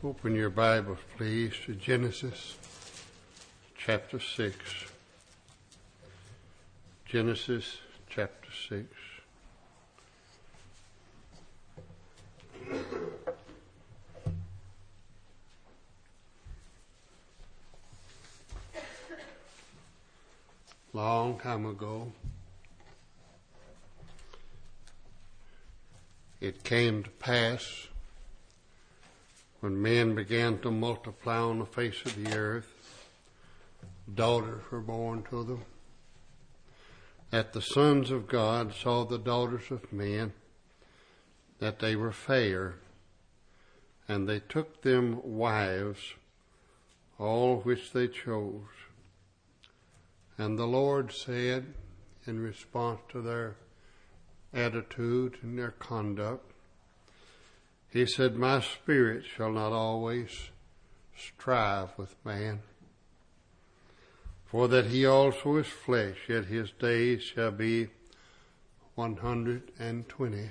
Open your Bibles, please, to Genesis chapter 6. Genesis chapter 6. Long time ago, it came to pass when men began to multiply on the face of the earth, daughters were born to them, that the sons of God saw the daughters of men, that they were fair, and they took them wives, all which they chose. And the Lord said, in response to their attitude and their conduct, He said, my spirit shall not always strive with man, for that he also is flesh, yet his days shall be 120.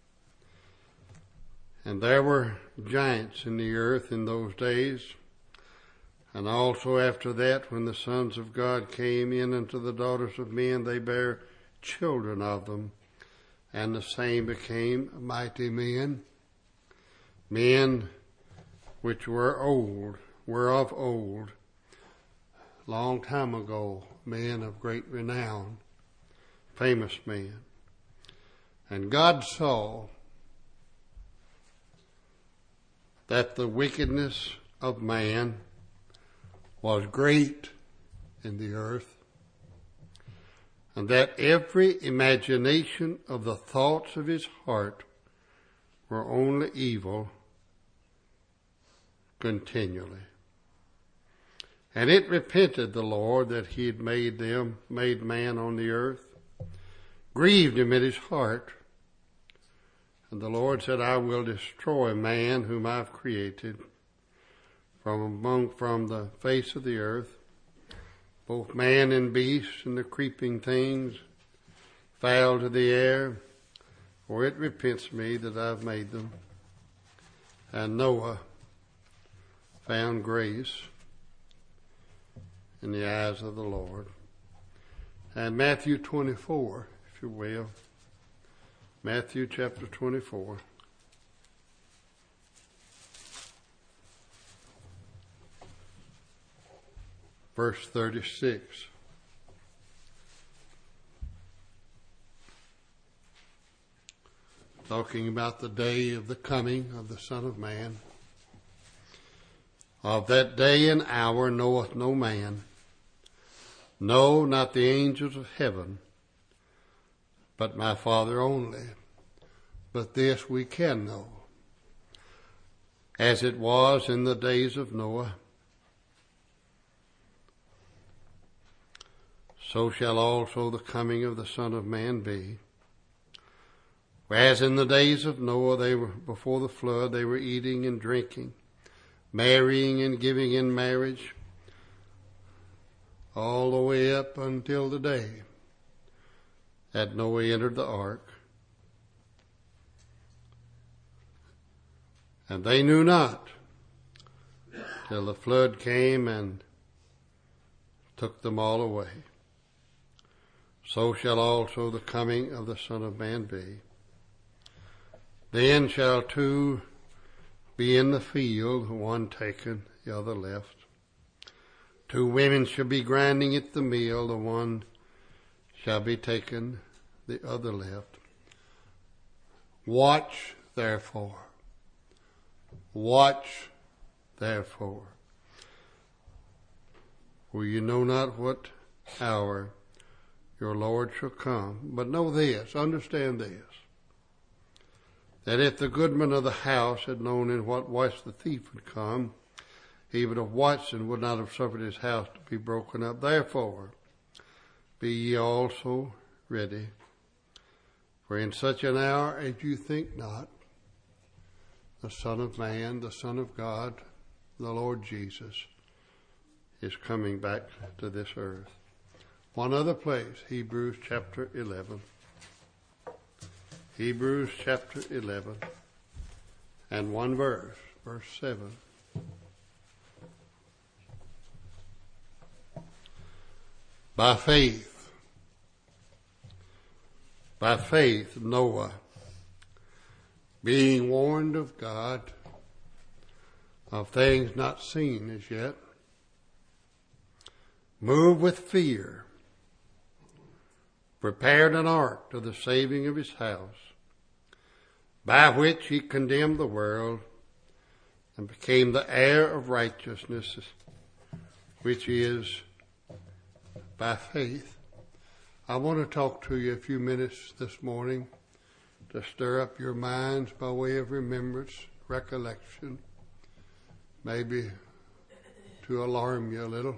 And there were giants in the earth in those days, and also after that, when the sons of God came in unto the daughters of men, they bare children of them, and the same became mighty men, men which were of old, long time ago, men of great renown, famous men. And God saw that the wickedness of man was great in the earth, and that every imagination of the thoughts of his heart were only evil continually. And it repented the Lord that he had made man on the earth, grieved him in his heart. And the Lord said, I will destroy man whom I've created from the face of the earth, both man and beast and the creeping things, fowl to the air, for it repents me that I've made them. And Noah found grace in the eyes of the Lord. And Matthew 24, if you will. Matthew chapter 24. Verse 36. Talking about the day of the coming of the Son of Man. Of that day and hour knoweth no man, no, not the angels of heaven, but my Father only. But this we can know, as it was in the days of Noah, so shall also the coming of the Son of Man be. Whereas in the days of Noah, they were before the flood, they were eating and drinking, marrying and giving in marriage, all the way up until the day that Noah entered the ark. And they knew not till the flood came and took them all away. So shall also the coming of the Son of Man be. Then shall two be in the field, one taken, the other left. Two women shall be grinding at the mill, the one shall be taken, the other left. Watch therefore. Watch therefore. For you know not what hour your Lord shall come. But know this, understand this, that if the goodman of the house had known in what watch the thief would come, he would have watched and would not have suffered his house to be broken up. Therefore, be ye also ready, for in such an hour as you think not, the Son of Man, the Son of God, the Lord Jesus, is coming back to this earth. One other place, Hebrews chapter 11. Hebrews chapter 11 and one verse, verse 7. By faith, Noah, being warned of God of things not seen as yet, moved with fear, prepared an ark to the saving of his house, by which he condemned the world and became the heir of righteousness, which is by faith. I want to talk to you a few minutes this morning to stir up your minds by way of remembrance, recollection, maybe to alarm you a little,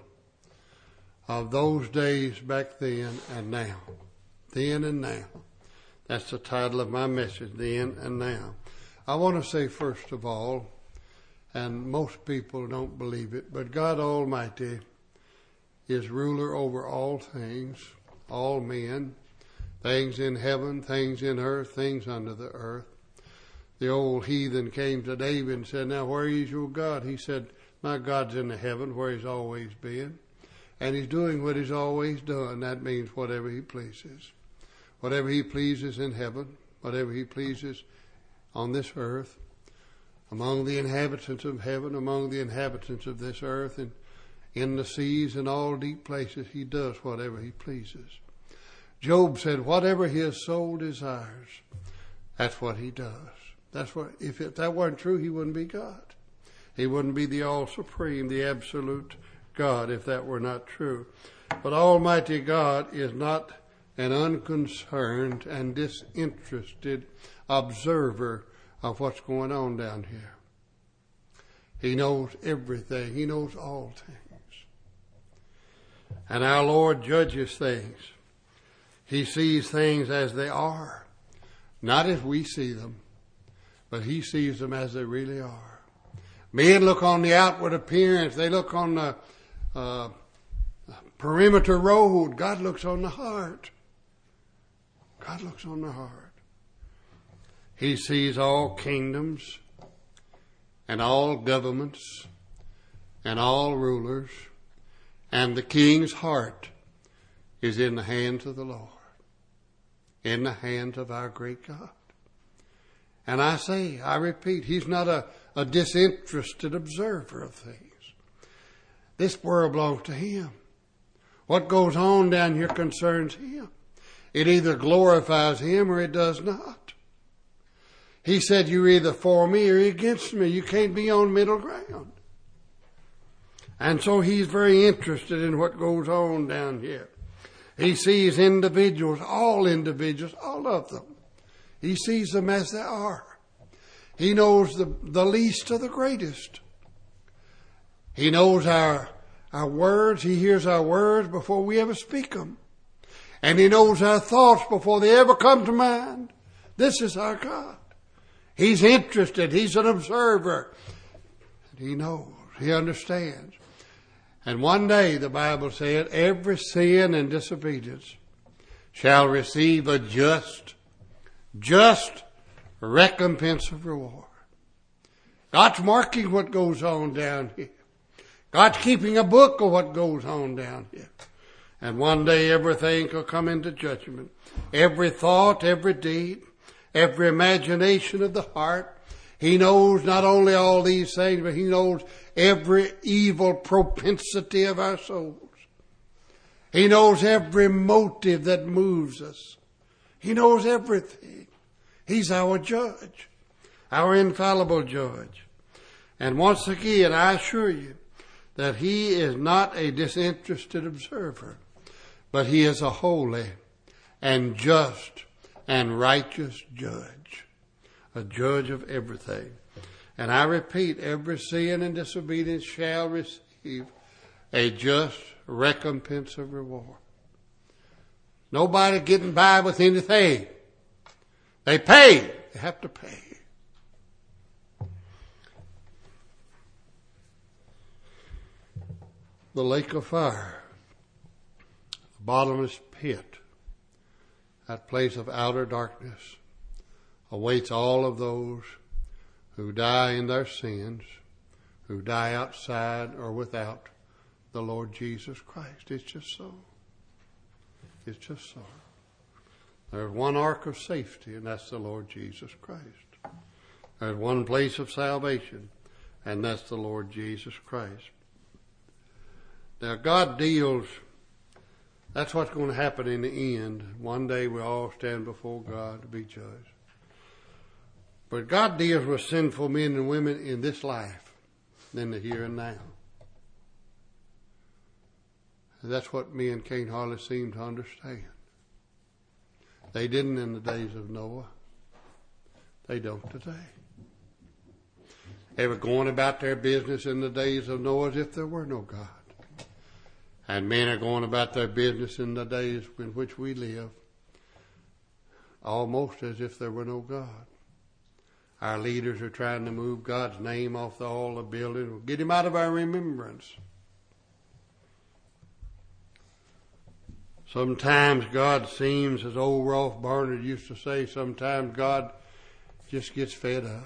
of those days back then and now. Then and now. That's the title of my message, Then and Now. I want to say first of all, and most people don't believe it, but God Almighty is ruler over all things, all men, things in heaven, things in earth, things under the earth. The old heathen came to David and said, now where is your God? He said, my God's in the heaven where he's always been. And he's doing what he's always done. That means whatever he pleases. Whatever he pleases in heaven, whatever he pleases on this earth, among the inhabitants of heaven, among the inhabitants of this earth, and in the seas and all deep places, he does whatever he pleases. Job said, whatever his soul desires, that's what he does. That's what, if that weren't true, he wouldn't be God. He wouldn't be the all supreme, the absolute God, if that were not true. But Almighty God is not an unconcerned and disinterested observer of what's going on down here. He knows everything. He knows all things. And our Lord judges things. He sees things as they are, not as we see them, but he sees them as they really are. Men look on the outward appearance. They look on the perimeter road. God looks on the heart. God looks on the heart. He sees all kingdoms and all governments and all rulers, and the king's heart is in the hands of the Lord, in the hands of our great God. And I repeat, he's not a disinterested observer of things. This world belongs to him. What goes on down here concerns him. It either glorifies him or it does not. He said, you're either for me or against me. You can't be on middle ground. And so he's very interested in what goes on down here. He sees individuals, all of them. He sees them as they are. He knows the least of the greatest. He knows our words. He hears our words before we ever speak them. And he knows our thoughts before they ever come to mind. This is our God. He's interested. He's an observer. He knows. He understands. And one day, the Bible said, every sin and disobedience shall receive a just recompense of reward. God's marking what goes on down here. God's keeping a book of what goes on down here. And one day everything will come into judgment. Every thought, every deed, every imagination of the heart. He knows not only all these things, but he knows every evil propensity of our souls. He knows every motive that moves us. He knows everything. He's our judge, our infallible judge. And once again, I assure you that he is not a disinterested observer, but he is a holy and just and righteous judge, a judge of everything. And I repeat, every sin and disobedience shall receive a just recompense of reward. Nobody getting by with anything. They pay. They have to pay. The lake of fire, the bottomless pit, that place of outer darkness, awaits all of those who die in their sins, who die outside or without the Lord Jesus Christ. It's just so. It's just so. There's one ark of safety, and that's the Lord Jesus Christ. There's one place of salvation, and that's the Lord Jesus Christ. Now, God deals, that's what's going to happen in the end. One day we'll all stand before God to be judged. But God deals with sinful men and women in this life, in the here and now. And that's what men can't hardly seem to understand. They didn't in the days of Noah. They don't today. They were going about their business in the days of Noah as if there were no God. And men are going about their business in the days in which we live almost as if there were no God. Our leaders are trying to move God's name off all the buildings, get him out of our remembrance. Sometimes God seems, as old Rolf Barnard used to say, sometimes God just gets fed up.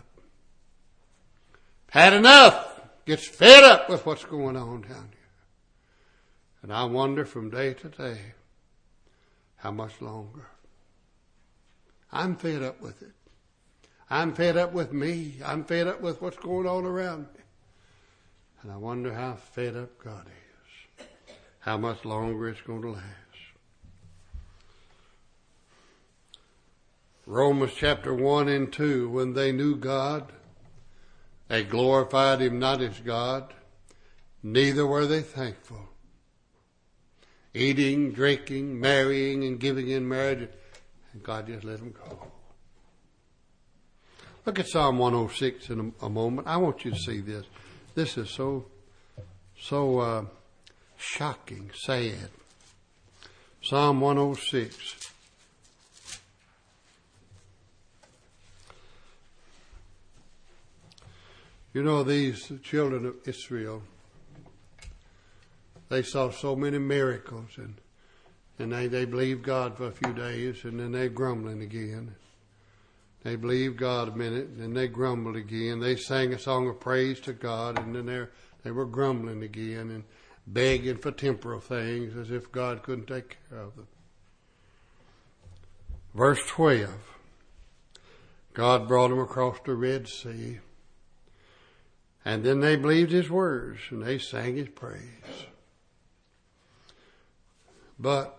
Had enough. Gets fed up with what's going on down here. And I wonder from day to day, how much longer? I'm fed up with it. I'm fed up with me. I'm fed up with what's going on around me. And I wonder how fed up God is. How much longer it's going to last. Romans chapter 1 and 2, when they knew God, they glorified him not as God, neither were they thankful. Eating, drinking, marrying, and giving in marriage, and God just let them go. Look at Psalm 106 in a moment. I want you to see this. This is so shocking, sad. Psalm 106. You know, these children of Israel, they saw so many miracles, and they believed God for a few days, and then they're grumbling again. They believed God a minute, and then they grumbled again. They sang a song of praise to God, and then they were grumbling again and begging for temporal things as if God couldn't take care of them. Verse 12, God brought them across the Red Sea. And then they believed his words, and they sang his praise. But,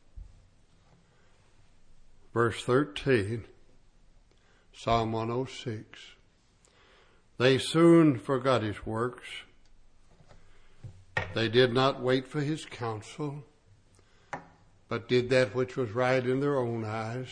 verse 13, Psalm 106, they soon forgot his works. They did not wait for his counsel, but did that which was right in their own eyes,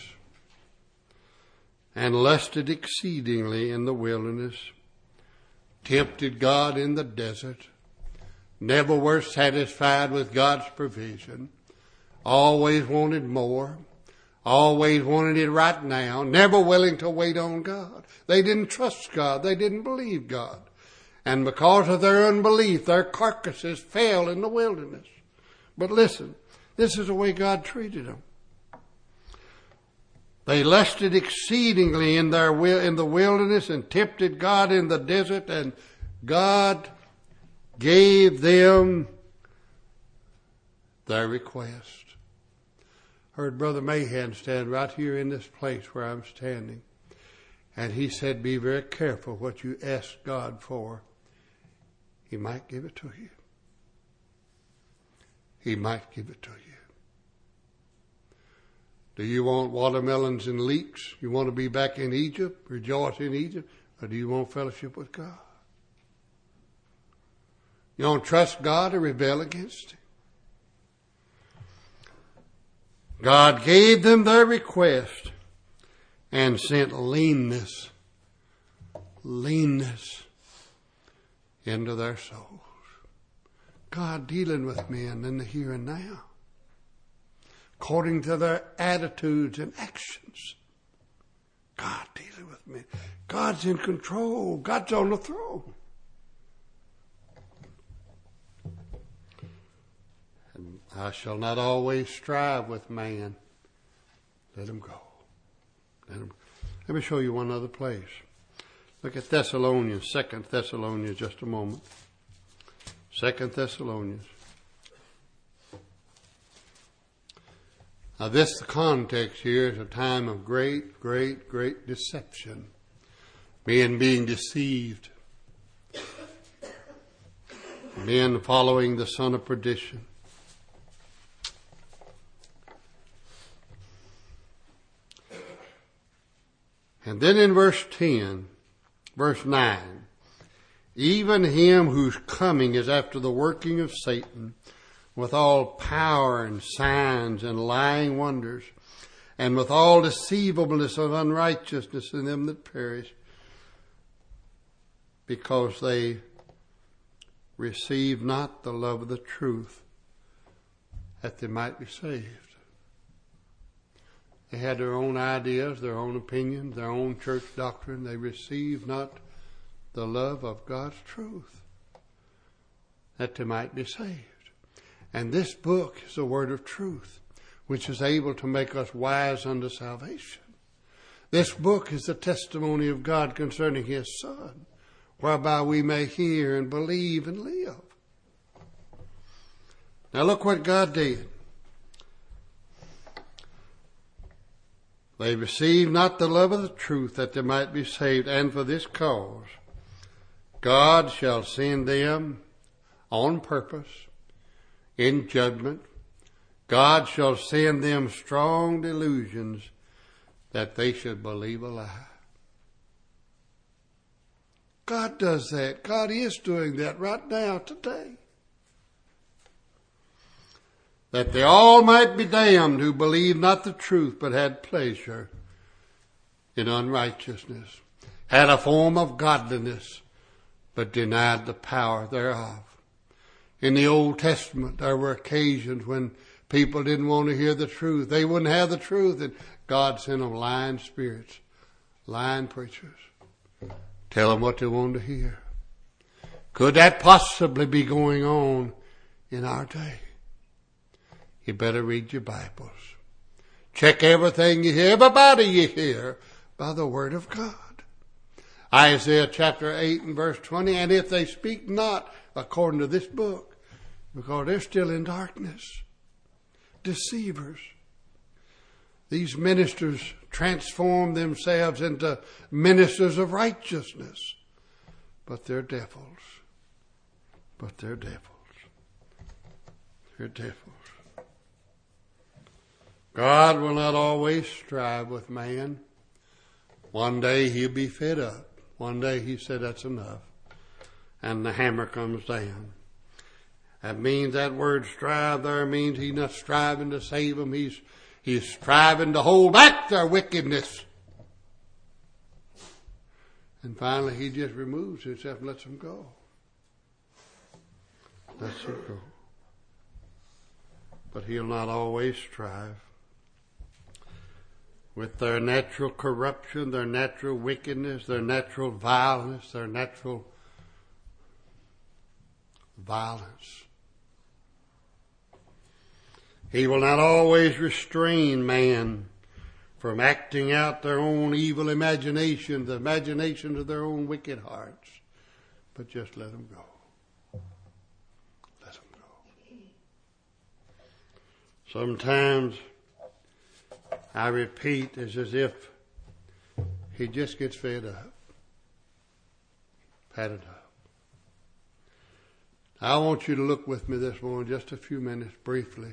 and lusted exceedingly in the wilderness, tempted God in the desert, never were satisfied with God's provision, always wanted more, always wanted it right now, never willing to wait on God. They didn't trust God. They didn't believe God. And because of their unbelief, their carcasses fell in the wilderness. But listen, this is the way God treated them. They lusted exceedingly in the wilderness and tempted God in the desert, and God gave them their request. Heard Brother Mahan stand right here in this place where I'm standing, and he said, be very careful what you ask God for. He might give it to you. He might give it to you. Do you want watermelons and leeks? You want to be back in Egypt, rejoice in Egypt? Or do you want fellowship with God? You don't trust God or rebel against him? God gave them their request and sent leanness into their souls. God dealing with men in the here and now, according to their attitudes and actions. God dealing with men. God's in control. God's on the throne. And I shall not always strive with man. Let him go. Let me show you one other place. Look at Thessalonians, 2 Thessalonians, just a moment. 2 Thessalonians. Now the context here is a time of great, great, great deception. Men being deceived. Men following the son of perdition. And then in verse 9, even him whose coming is after the working of Satan, with all power and signs and lying wonders, and with all deceivableness of unrighteousness in them that perish, because they receive not the love of the truth, that they might be saved. They had their own ideas, their own opinions, their own church doctrine. They received not the love of God's truth, that they might be saved. And this book is the word of truth, which is able to make us wise unto salvation. This book is the testimony of God concerning His Son, whereby we may hear and believe and live. Now look what God did. They received not the love of the truth, that they might be saved, and for this cause God shall send them on purpose in judgment. God shall send them strong delusions, that they should believe a lie. God does that. God is doing that right now, today. That they all might be damned who believed not the truth, but had pleasure in unrighteousness, had a form of godliness, but denied the power thereof. In the Old Testament, there were occasions when people didn't want to hear the truth. They wouldn't have the truth, and God sent them lying spirits, lying preachers. Tell them what they wanted to hear. Could that possibly be going on in our day? You better read your Bibles. Check everything you hear, everybody you hear, by the Word of God. Isaiah chapter 8 and verse 20, and if they speak not according to this book, because they're still in darkness, deceivers. These ministers transform themselves into ministers of righteousness, but they're devils. But they're devils. They're devils. God will not always strive with man. One day He'll be fed up. One day He said, that's enough. And the hammer comes down. That means that word strive there means He's not striving to save them. He's striving to hold back their wickedness. And finally He just removes Himself and lets them go. Lets them go. But He'll not always strive. With their natural corruption, their natural wickedness, their natural vileness, their natural violence. He will not always restrain man from acting out their own evil imaginations, the imaginations of their own wicked hearts. But just let them go. Let them go. Sometimes, I repeat, it's as if he just gets fed up. Had enough. I want you to look with me this morning, just a few minutes, briefly,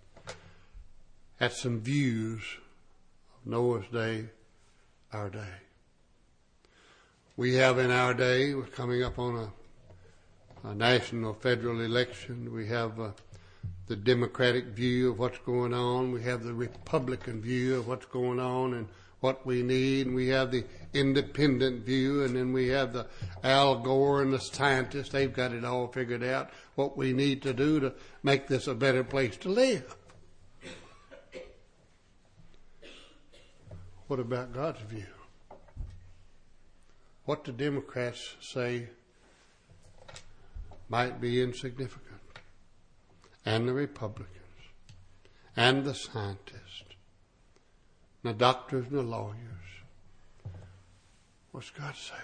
at some views of Noah's day, our day. We have in our day, we're coming up on a national federal election. We have the Democratic view of what's going on. We have the Republican view of what's going on and what we need. And we have the independent view, and then we have the Al Gore and the scientists. They've got it all figured out, what we need to do to make this a better place to live. What about God's view? What the Democrats say might be insignificant. And the Republicans, and the scientists, the doctors and the lawyers. What's God say?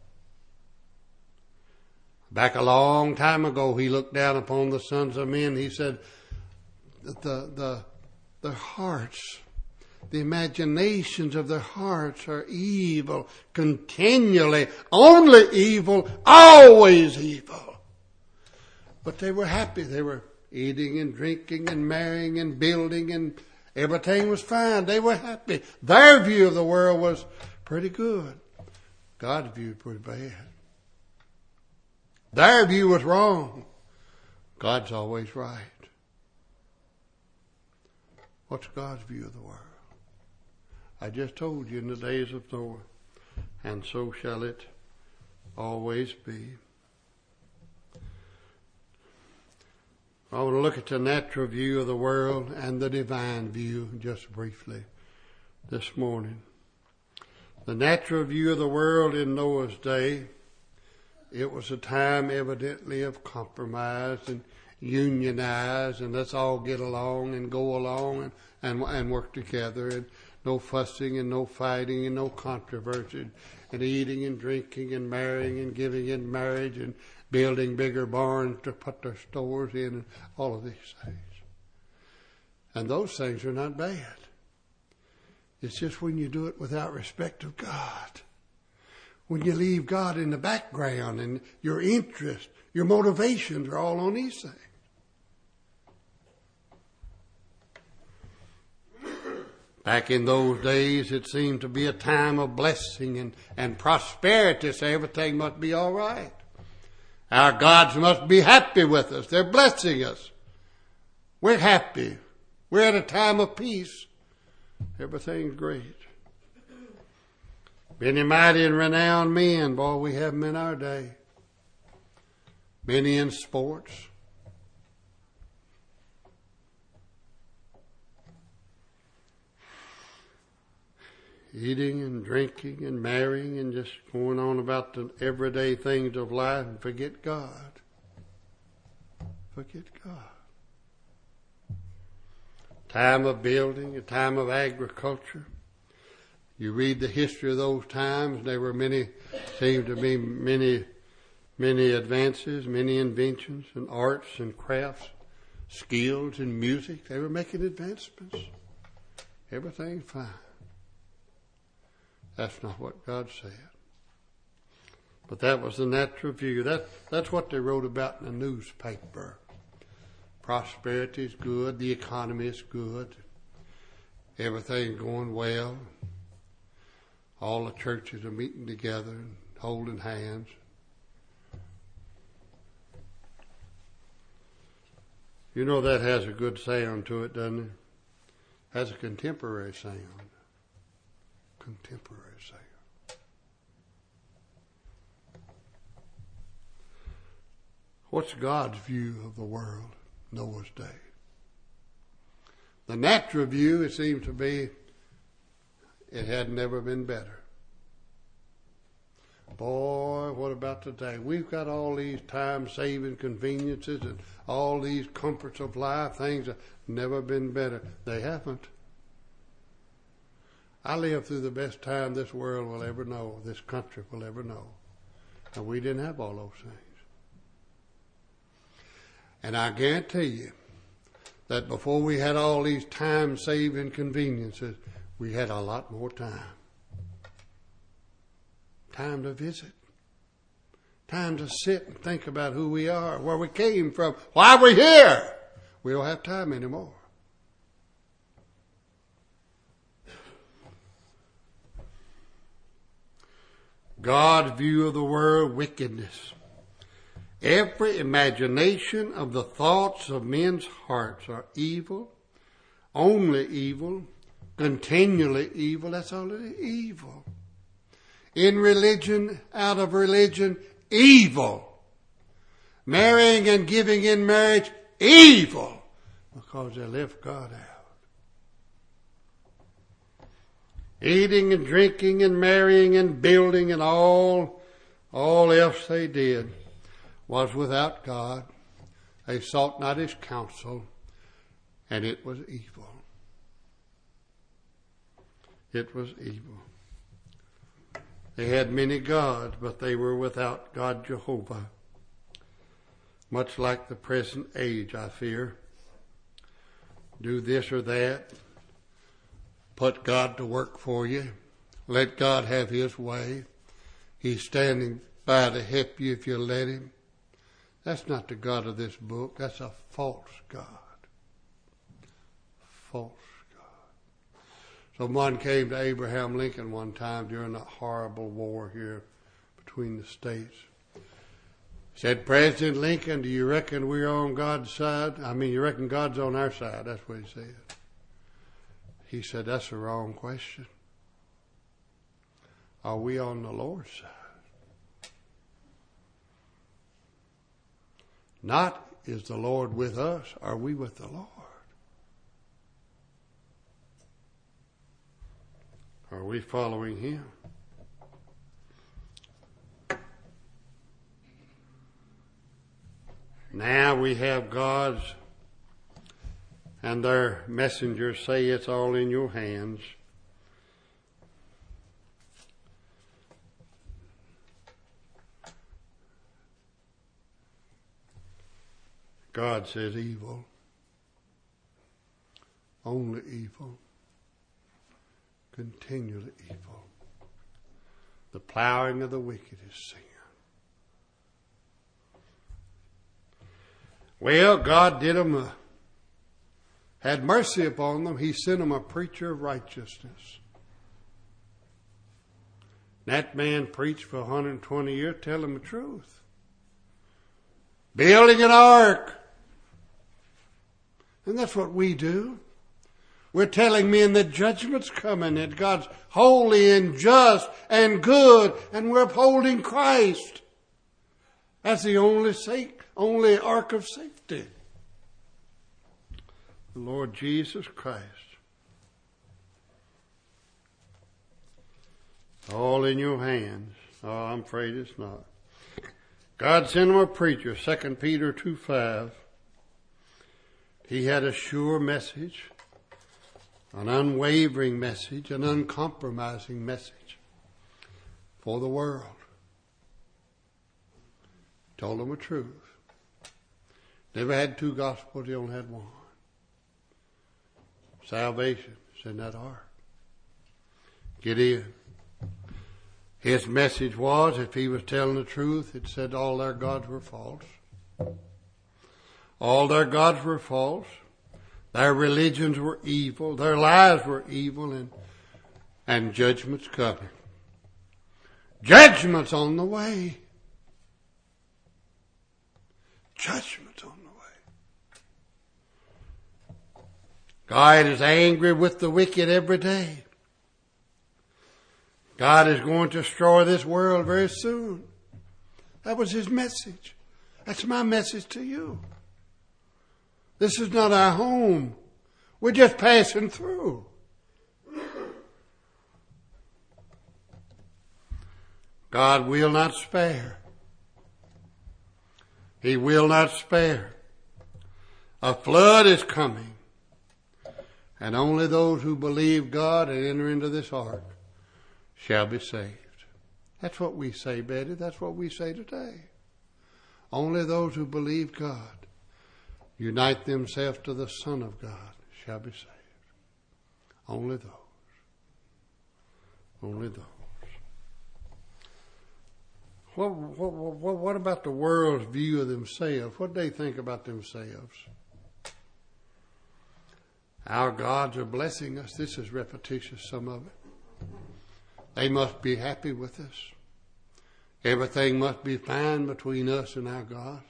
Back a long time ago, He looked down upon the sons of men. He said that their hearts, the imaginations of their hearts are evil, continually, only evil, always evil. But they were happy. They were eating and drinking and marrying and building, and everything was fine. They were happy. Their view of the world was pretty good. God's view was pretty bad. Their view was wrong. God's always right. What's God's view of the world? I just told you, in the days of Noah, and so shall it always be. I want to look at the natural view of the world and the divine view just briefly this morning. The natural view of the world in Noah's day, it was a time evidently of compromise and unionize, and let's all get along and go along and work together, and no fussing and no fighting and no controversy, and eating and drinking and marrying and giving in marriage and building bigger barns to put their stores in, and all of these things. And those things are not bad. It's just when you do it without respect of God. When you leave God in the background and your interest, your motivations are all on these things. Back in those days, it seemed to be a time of blessing and prosperity, so everything must be all right. Our gods must be happy with us. They're blessing us. We're happy. We're at a time of peace. Everything's great. Many mighty and renowned men, boy, we have them in our day. Many in sports. Eating and drinking and marrying and just going on about the everyday things of life and forget God. Forget God. Time of building, a time of agriculture. You read the history of those times, there were seemed to be many advances, many inventions and arts and crafts, skills and music. They were making advancements. Everything's fine. That's not what God said. But that was the natural view. That's what they wrote about in the newspaper. Prosperity is good. The economy is good. Everything's going well. All the churches are meeting together and holding hands. You know that has a good sound to it, doesn't it? Has a contemporary sound. Contemporary sound. What's God's view of the world, Noah's day? The natural view, it seems to be, it had never been better. Boy, what about today? We've got all these time-saving conveniences and all these comforts of life. Things have never been better. They haven't. I lived through the best time this world will ever know, this country will ever know. And we didn't have all those things. And I guarantee you that before we had all these time-saving conveniences, we had a lot more time. Time to visit. Time to sit and think about who we are, where we came from, why we're here. We don't have time anymore. God's view of the world, wickedness. Every imagination of the thoughts of men's hearts are evil, only evil, continually evil. That's all it is, evil. In religion, out of religion, evil. Marrying and giving in marriage, evil. Because they left God out. Eating and drinking and marrying and building and all else they did was without God. They sought not his counsel, and it was evil. It was evil. They had many gods, but they were without God Jehovah. Much like the present age, I fear. do this or that. Put God to work for you. Let God have His way. He's standing by to help you if you let Him. That's not the God of this book. That's a false God. False God. Someone came to Abraham Lincoln one time during that horrible war here between the states. Said, President Lincoln, do you reckon we're on God's side? You reckon God's on our side? That's what he said. He said, that's the wrong question. Are we on the Lord's side? Not, is the Lord with us? Are we with the Lord? Are we following Him? Now we have God's and their messengers say it's all in your hands. God says evil. Only evil. Continually evil. The plowing of the wicked is sin. Well, God had mercy upon them. He sent them a preacher of righteousness. That man preached for 120 years, telling the truth. Building an ark. And that's what we do. We're telling men that judgment's coming, that God's holy and just and good, and we're upholding Christ. That's the only ark of safety. The Lord Jesus Christ. All in your hands. Oh, I'm afraid it's not. God sent him a preacher, 2 Peter 2:5. He had a sure message, an unwavering message, an uncompromising message for the world. Told them the truth. Never had two gospels, he only had one. Salvation is in that ark. Get in. His message was, if he was telling the truth, it said all their gods were false. All their gods were false. Their religions were evil. Their lives were evil, and judgment's coming. Judgment's on the way. Judgment's on the way. God is angry with the wicked every day. God is going to destroy this world very soon. That was his message. That's my message to you. This is not our home. We're just passing through. God will not spare. He will not spare. A flood is coming. And only those who believe God and enter into this ark shall be saved. That's what we say, Betty. That's what we say today. Only those who believe God, unite themselves to the Son of God, shall be saved. Only those. Only those. What about the world's view of themselves? What do they think about themselves? Our gods are blessing us. This is repetitious, some of it. They must be happy with us. Everything must be fine between us and our gods.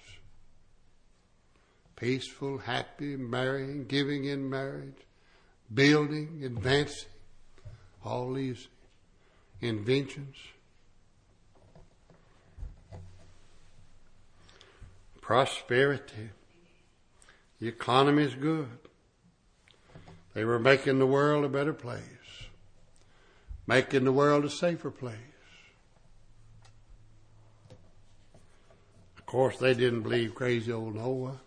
Peaceful, happy, marrying, giving in marriage, building, advancing. All these inventions. Prosperity. The economy is good. They were making the world a better place. Making the world a safer place. Of course, they didn't believe crazy old Noah.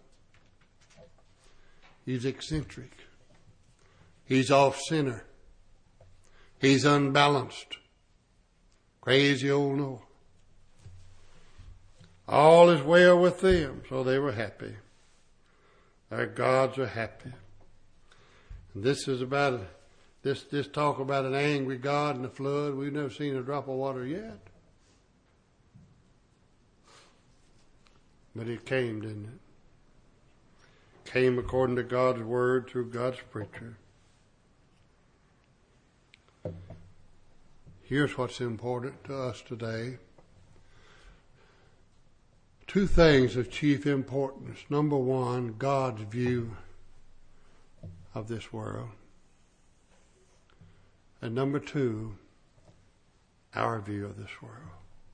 He's eccentric. He's off center. He's unbalanced. Crazy old Noah. All is well with them, so they were happy. Their gods are happy. And this is about this talk about an angry God and a flood. We've never seen a drop of water yet. But it came, didn't it? Came according to God's word through God's preacher. Here's what's important to us today. Two things of chief importance. Number one, God's view of this world. And number two, our view of this world.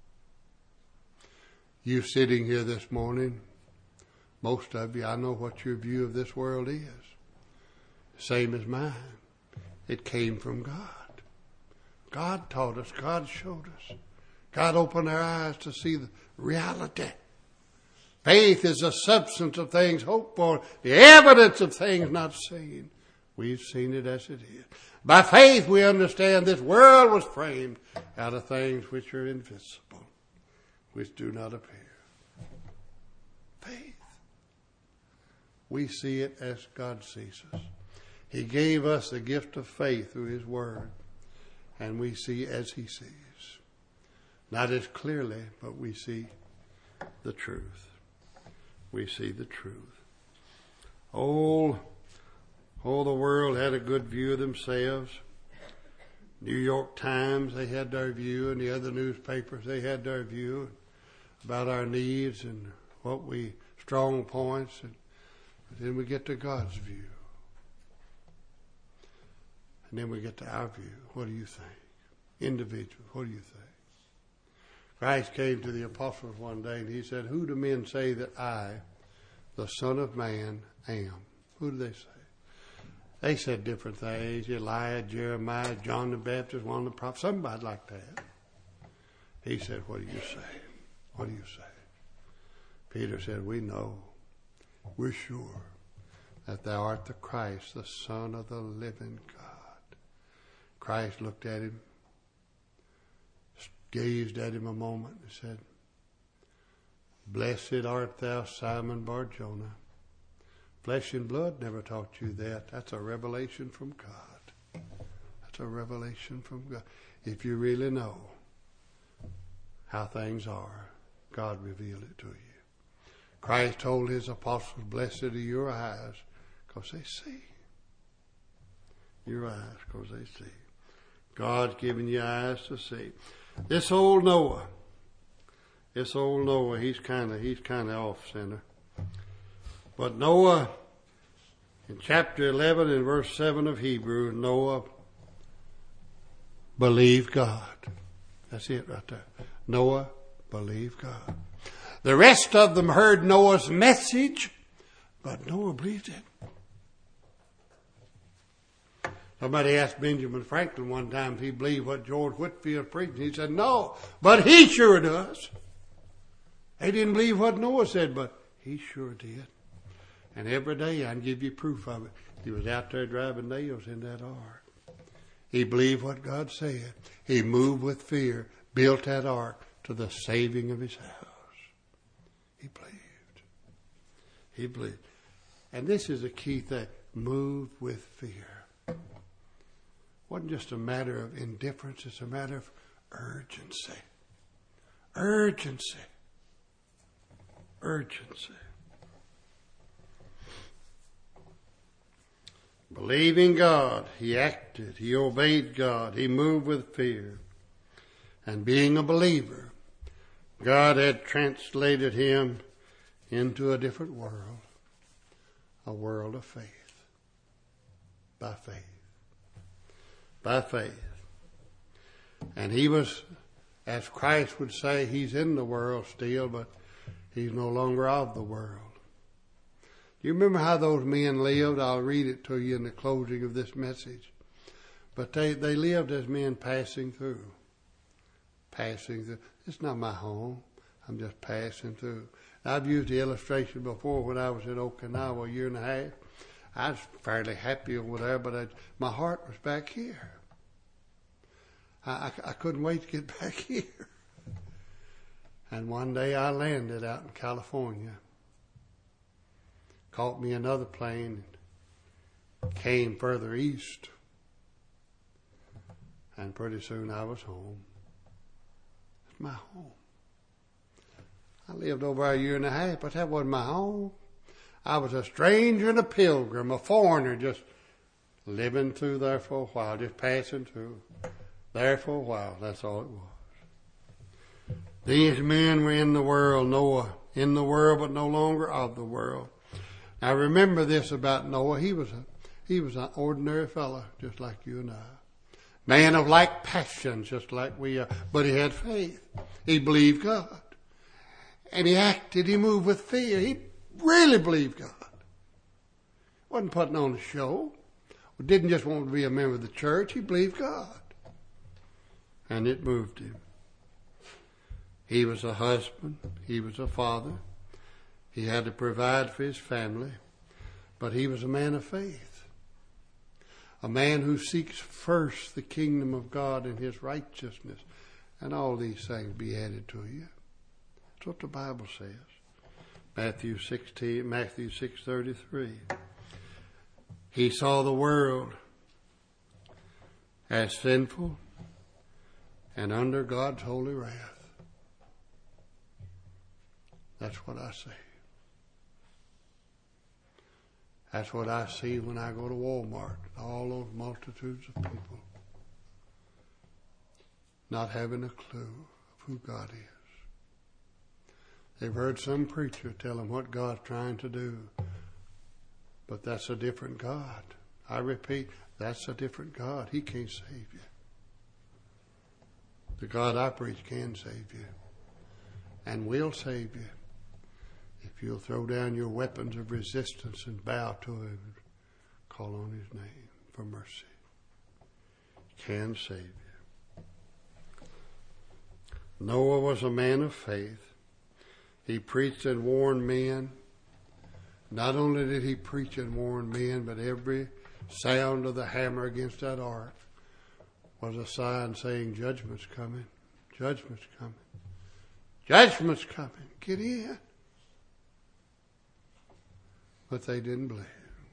You sitting here this morning, most of you, I know what your view of this world is. Same as mine. It came from God. God taught us. God showed us. God opened our eyes to see the reality. Faith is the substance of things hoped for, the evidence of things not seen. We've seen it as it is. By faith we understand this world was framed out of things which are invisible, which do not appear. Faith. We see it as God sees us. He gave us the gift of faith through His Word, and we see as He sees. Not as clearly, but we see the truth. We see the truth. Oh, the world had a good view of themselves. New York Times, they had their view, and the other newspapers, they had their view about our needs and what we, strong points. And then we get to God's view. And then we get to our view. What do you think? Individual, what do you think? Christ came to the apostles one day and He said, who do men say that I, the Son of Man, am? Who do they say? They said different things. Elijah, Jeremiah, John the Baptist, one of the prophets, somebody like that. He said, what do you say? What do you say? Peter said, we know, we're sure that thou art the Christ, the Son of the living God. Christ looked at him, gazed at him a moment and said, blessed art thou, Simon Bar-Jonah. Flesh and blood never taught you that. That's a revelation from God. That's a revelation from God. If you really know how things are, God revealed it to you. Christ told His apostles, blessed are your eyes, because they see. Your eyes, because they see. God's given you eyes to see. This old Noah, he's kind of off center. But Noah, in chapter 11 and verse 7 of Hebrews, Noah believed God. That's it right there. Noah believed God. The rest of them heard Noah's message, but Noah believed it. Somebody asked Benjamin Franklin one time if he believed what George Whitefield preached. He said, no, but he sure does. They didn't believe what Noah said, but he sure did. And every day I can give you proof of it. He was out there driving nails in that ark. He believed what God said. He moved with fear, built that ark to the saving of his house. He believed. He believed. And this is a key thing. Moved with fear. Wasn't just a matter of indifference, it's a matter of urgency. Urgency. Urgency. Believing God, he acted, he obeyed God, he moved with fear. And being a believer, God had translated him into a different world, a world of faith. By faith. By faith. And he was, as Christ would say, he's in the world still, but he's no longer of the world. Do you remember how those men lived? I'll read it to you in the closing of this message. But they lived as men passing through. Passing through. It's not my home. I'm just passing through. I've used the illustration before when I was in Okinawa a year and a half. I was fairly happy over there, but my heart was back here. I couldn't wait to get back here. And one day I landed out in California. Caught me another plane. Came further east. And pretty soon I was home. It's my home. I lived over 1.5 years, but that wasn't my home. I was a stranger and a pilgrim, a foreigner, just living through there for a while, just passing through there for a while. That's all it was. These men were in the world, Noah, in the world, but no longer of the world. Now remember this about Noah. He was an ordinary fellow, just like you and I. Man of like passions, just like we are. But he had faith. He believed God. And he acted, he moved with fear. He really believed God. Wasn't putting on a show. Didn't just want to be a member of the church. He believed God. And it moved him. He was a husband. He was a father. He had to provide for his family. But he was a man of faith. A man who seeks first the kingdom of God and his righteousness. And all these things be added to you. That's what the Bible says. Matthew 6:33. He saw the world as sinful and under God's holy wrath. That's what I see. That's what I see when I go to Walmart. All those multitudes of people not having a clue of who God is. They've heard some preacher tell them what God's trying to do. But that's a different God. I repeat, that's a different God. He can't save you. The God I preach can save you. And will save you. If you'll throw down your weapons of resistance and bow to him, and call on his name for mercy. He can save you. Noah was a man of faith. He preached and warned men. Not only did he preach and warn men, but every sound of the hammer against that ark was a sign saying, judgment's coming, judgment's coming, judgment's coming. Get in. But they didn't believe.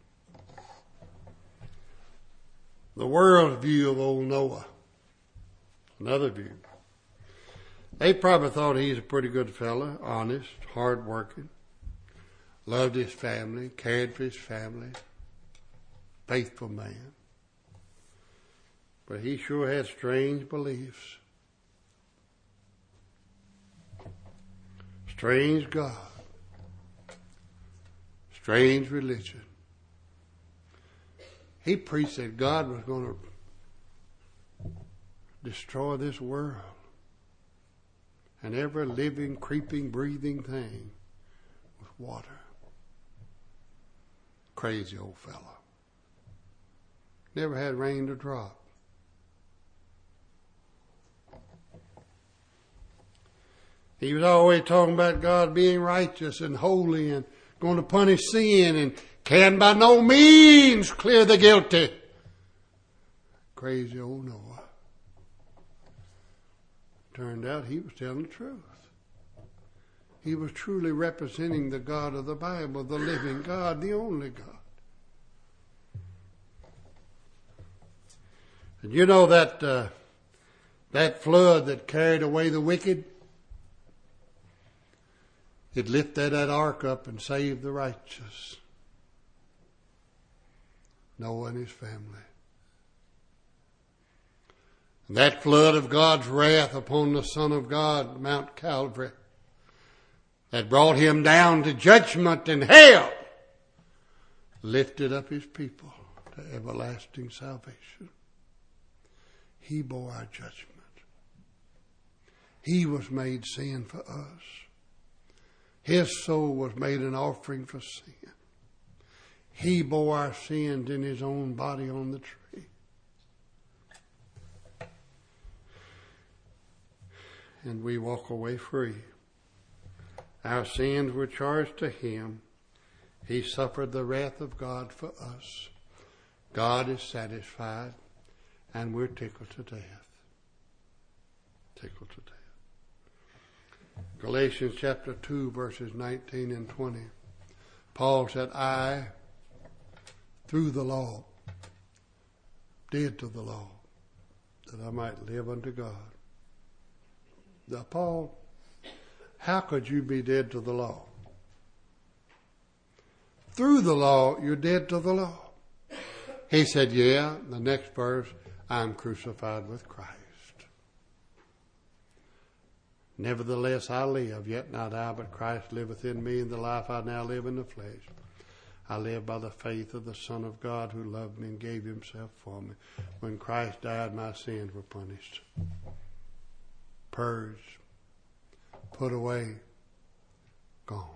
The world's view of old Noah, another view. They probably thought he's a pretty good fella, honest, hard-working, loved his family, cared for his family, faithful man. But he sure had strange beliefs. Strange God. Strange religion. He preached that God was going to destroy this world and every living, creeping, breathing thing with water. Crazy old fellow. Never had rain to drop. He was always talking about God being righteous and holy and going to punish sin and can by no means clear the guilty. Crazy old Noah. Turned out he was telling the truth. He was truly representing the God of the Bible, the living God, the only God. And you know that flood that carried away the wicked? It lifted that ark up and saved the righteous. Noah and his family. And that flood of God's wrath upon the Son of God, Mount Calvary, that brought him down to judgment and hell, lifted up his people to everlasting salvation. He bore our judgment. He was made sin for us. His soul was made an offering for sin. He bore our sins in his own body on the tree. And we walk away free. Our sins were charged to him. He suffered the wrath of God for us. God is satisfied, and we're tickled to death. Tickled to death. Galatians chapter 2, verses 19 and 20. Paul said, I, through the law, dead to the law, that I might live unto God. Now, Paul, how could you be dead to the law? Through the law, you're dead to the law. He said, yeah, the next verse, I'm crucified with Christ. Nevertheless, I live, yet not I, but Christ liveth in me, and the life I now live in the flesh. I live by the faith of the Son of God who loved me and gave himself for me. When Christ died, my sins were punished, purged, put away, gone.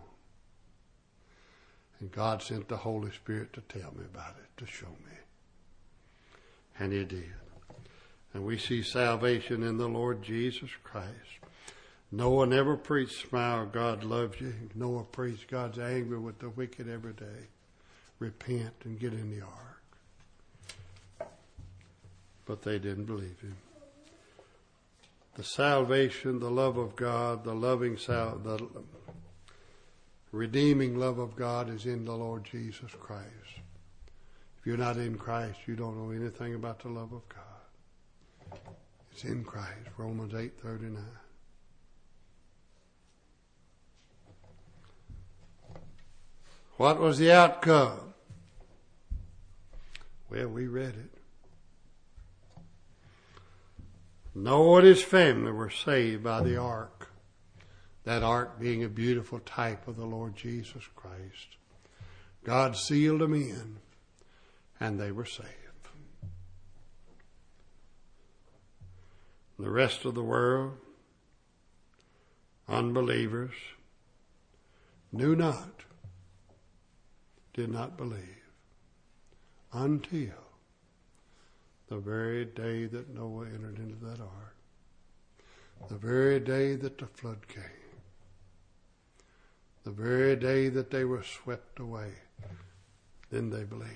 And God sent the Holy Spirit to tell me about it, to show me. And he did. And we see salvation in the Lord Jesus Christ. Noah never preached, smile, God loves you. Noah preached, God's angry with the wicked every day. Repent and get in the ark. But they didn't believe him. The salvation, the love of God, the redeeming love of God is in the Lord Jesus Christ. If you're not in Christ, you don't know anything about the love of God. It's in Christ. Romans 8:39. What was the outcome? Well, we read it. Noah and his family were saved by the ark. That ark being a beautiful type of the Lord Jesus Christ. God sealed them in, and they were saved. The rest of the world, unbelievers, knew not, did not believe, until the very day that Noah entered into that ark, the very day that the flood came, the very day that they were swept away, then they believed.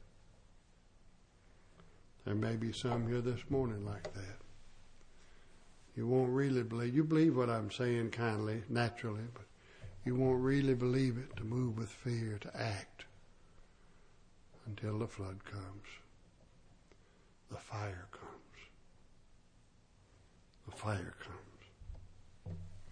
There may be some here this morning like that. You won't really believe. You believe what I'm saying kindly, naturally, but you won't really believe it to move with fear, to act, until the flood comes. The fire comes. The fire comes.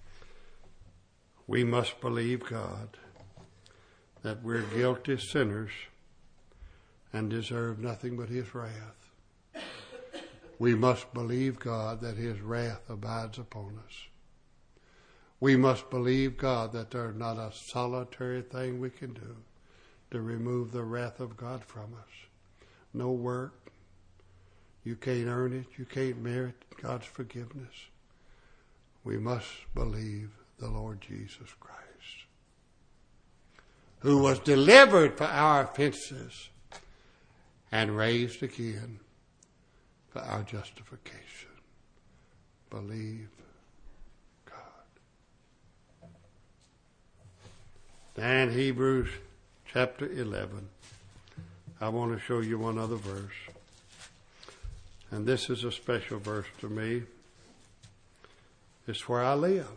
We must believe God that we're guilty sinners and deserve nothing but his wrath. We must believe God that his wrath abides upon us. We must believe God that there's not a solitary thing we can do to remove the wrath of God from us. No work. You can't earn it. You can't merit God's forgiveness. We must believe the Lord Jesus Christ, who was delivered for our offenses and raised again for our justification. Believe God. And Hebrews chapter 11. I want to show you one other verse. And this is a special verse to me. It's where I live.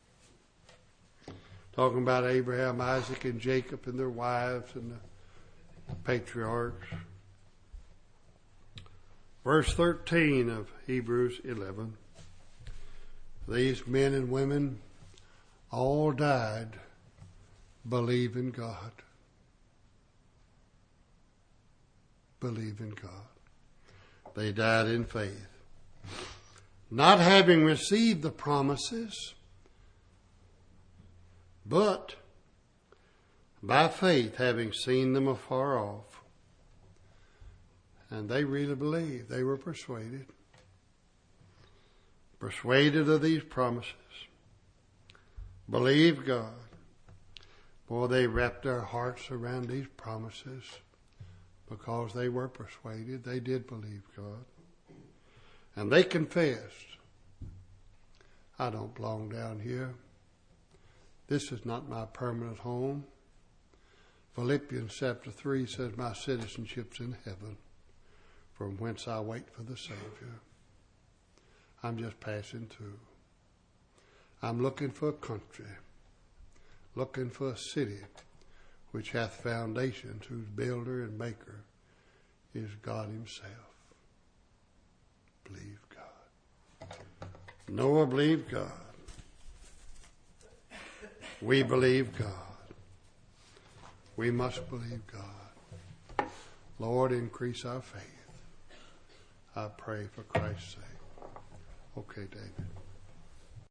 Talking about Abraham, Isaac, and Jacob and their wives and the patriarchs. Verse 13 of Hebrews 11. These men and women all died believing God. Believing God. They died in faith. Not having received the promises, but by faith having seen them afar off. And they really believed. They were persuaded. Persuaded of these promises. Believed God. Boy, they wrapped their hearts around these promises because they were persuaded. They did believe God. And they confessed, I don't belong down here. This is not my permanent home. Philippians chapter 3 says my citizenship's in heaven, from whence I wait for the Savior. I'm just passing through. I'm looking for a country, looking for a city which hath foundations, whose builder and maker is God himself. Believe God. Noah believed God. We believe God. We must believe God. Lord, increase our faith. I pray for Christ's sake. Okay, David.